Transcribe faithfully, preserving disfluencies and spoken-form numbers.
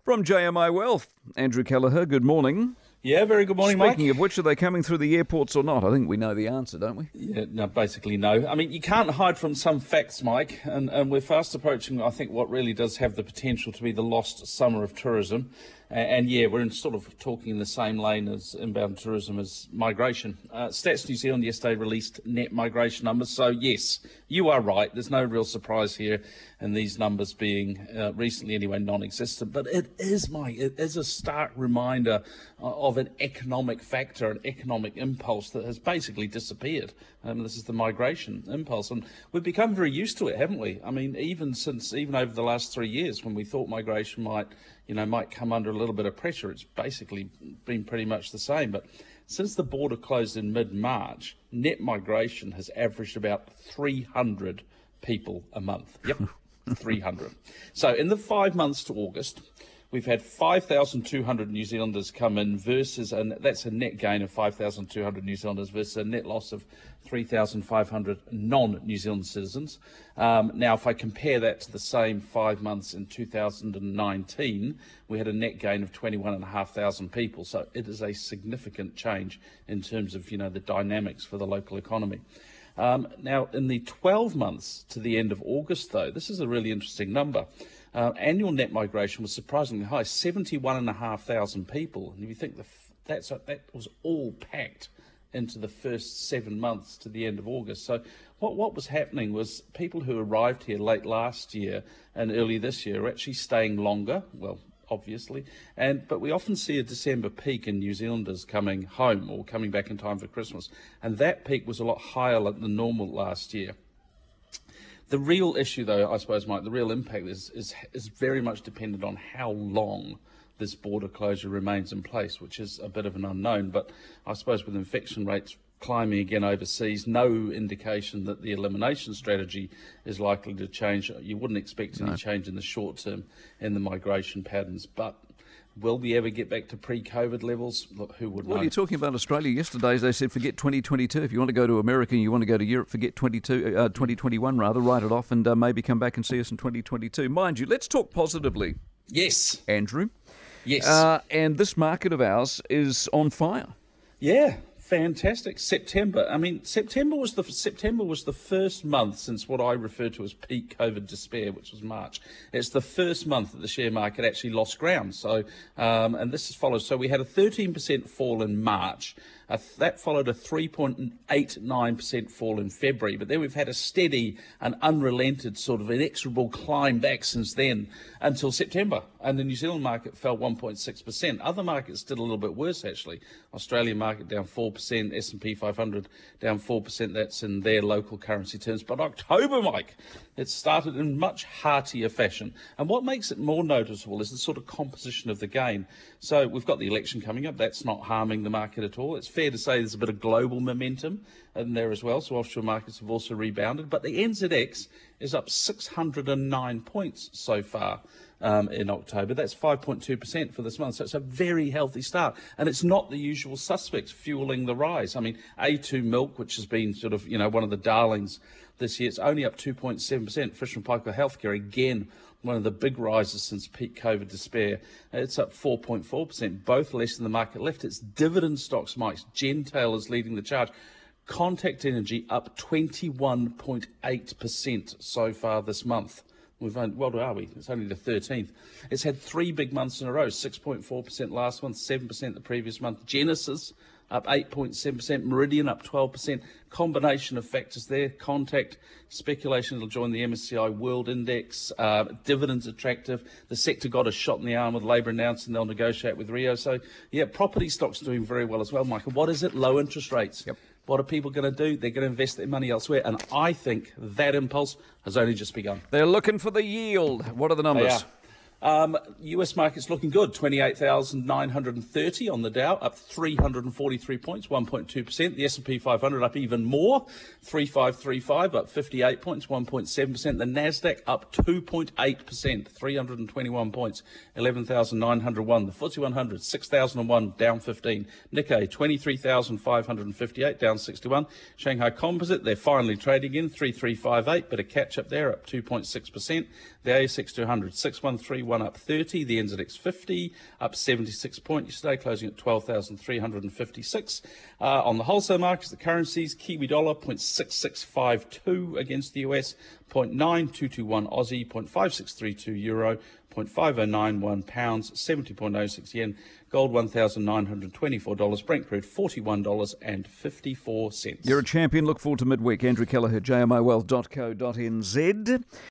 From J M I Wealth, Andrew Kelleher, good morning. Yeah, very good morning, Speaking Mike. Speaking of which, are they coming through the airports or not? I think we know the answer, don't we? Yeah, no, basically no. I mean, you can't hide from some facts, Mike, and, and we're fast approaching, I think, what really does have the potential to be the lost summer of tourism. And, and yeah, we're in sort of talking in the same lane as inbound tourism as migration. Uh, Stats New Zealand yesterday released net migration numbers. So yes, you are right. There's no real surprise here in these numbers being uh, recently anyway non-existent. But it is, Mike, it is a stark reminder of an economic factor, an economic impulse that has basically disappeared. Um, this is the migration impulse. And we've become very used to it, haven't we? I mean, even since, even over the last three years when we thought migration might, you know, might come under a little bit of pressure, it's basically been pretty much the same. But since the border closed in mid-March, net migration has averaged about three hundred people a month. Yep, three hundred. So in the five months to August, we've had five thousand two hundred New Zealanders come in versus, and that's a net gain of five thousand two hundred New Zealanders versus a net loss of three thousand five hundred non-New Zealand citizens. Um, now, if I compare that to the same five months in two thousand nineteen, we had a net gain of twenty-one thousand five hundred people. So it is a significant change in terms of, you know, the dynamics for the local economy. Um, now, in the twelve months to the end of August, though, this is a really interesting number. Uh, annual net migration was surprisingly high, seventy-one thousand five hundred people. And if you think the f- that's, that was all packed into the first seven months to the end of August. So what, what was happening was people who arrived here late last year and early this year are actually staying longer, well, obviously, and but we often see a December peak in New Zealanders coming home or coming back in time for Christmas. And that peak was a lot higher than normal last year. The real issue, though, I suppose, Mike, the real impact is, is is very much dependent on how long this border closure remains in place, which is a bit of an unknown. But I suppose with infection rates climbing again overseas, no indication that the elimination strategy is likely to change. You wouldn't expect any no. change in the short term in the migration patterns. But will we ever get back to pre-COVID levels? Look, who would know? Well, you're talking about Australia. Yesterday, they said forget twenty twenty-two. If you want to go to America and you want to go to Europe, forget twenty-two, uh, twenty twenty-one rather, write it off and uh, maybe come back and see us in twenty twenty-two. Mind you, let's talk positively. Yes. Andrew. Yes. Uh, and this market of ours is on fire. Yeah. Fantastic. September. I mean, September was the September was the first month since what I refer to as peak COVID despair, which was March. It's the first month that the share market actually lost ground. So, um, and this is follows. So we had a thirteen percent fall in March. Uh, that followed a three point eight nine percent fall in February. But then we've had a steady and unrelented sort of inexorable climb back since then until September. And the New Zealand market fell one point six percent. Other markets did a little bit worse, actually. Australian market down four percent, S and P five hundred down four percent. That's in their local currency terms. But October, Mike, it started in much heartier fashion. And what makes it more noticeable is the sort of composition of the gain. So we've got the election coming up. That's not harming the market at all. It's fair to say there's a bit of global momentum in there as well. So offshore markets have also rebounded. But the N Z X is up six hundred nine points so far um, in October. That's five point two percent for this month. So it's a very healthy start. And it's not the usual suspects fueling the rise. I mean, A two Milk, which has been sort of, you know, one of the darlings this year, it's only up two point seven percent. Fisher and Paykel Healthcare, again, one of the big rises since peak COVID despair. It's up four point four percent, both less than the market left. It's dividend stocks, Mike. Gentail is leading the charge. Contact Energy up twenty-one point eight percent so far this month. We've only, what are we? It's only the thirteenth. It's had three big months in a row, six point four percent last month, seven percent the previous month. Genesis up eight point seven percent, Meridian up twelve percent. Combination of factors there. Contact, speculation it'll join the M S C I World Index. Uh, dividends attractive. The sector got a shot in the arm with Labour announcing they'll negotiate with Rio. So, yeah, property stocks doing very well as well, Michael. What is it? Low interest rates. Yep. What are people going to do? They're going to invest their money elsewhere. And I think that impulse has only just begun. They're looking for the yield. What are the numbers? They are. Um, U S market's looking good, twenty-eight thousand nine hundred thirty on the Dow, up three hundred forty-three points, one point two percent. The S and P five hundred up even more, three thousand five hundred thirty-five, up fifty-eight points, one point seven percent. The Nasdaq up two point eight percent, three hundred twenty-one points, eleven thousand nine hundred one. The F T S E one hundred, six thousand one, down fifteen. Nikkei, twenty-three thousand five hundred fifty-eight, down sixty-one. Shanghai Composite, they're finally trading in, three three five eight, but a catch up there, up two point six percent. The A S X two hundred, six one three one up thirty. The N Z X fifty up seventy-six points yesterday, closing at twelve thousand three hundred fifty-six. Uh, on the wholesale markets, the currencies, Kiwi dollar zero point six six five two against the U S, zero point nine two two one Aussie, zero point five six three two euro, zero point five oh nine one pounds, seventy point oh six yen, gold one thousand nine hundred twenty-four dollars, Brent crude forty-one dollars fifty-four. You're a champion. Look forward to midweek. Andrew Kelleher, J M O wealth dot co dot n z.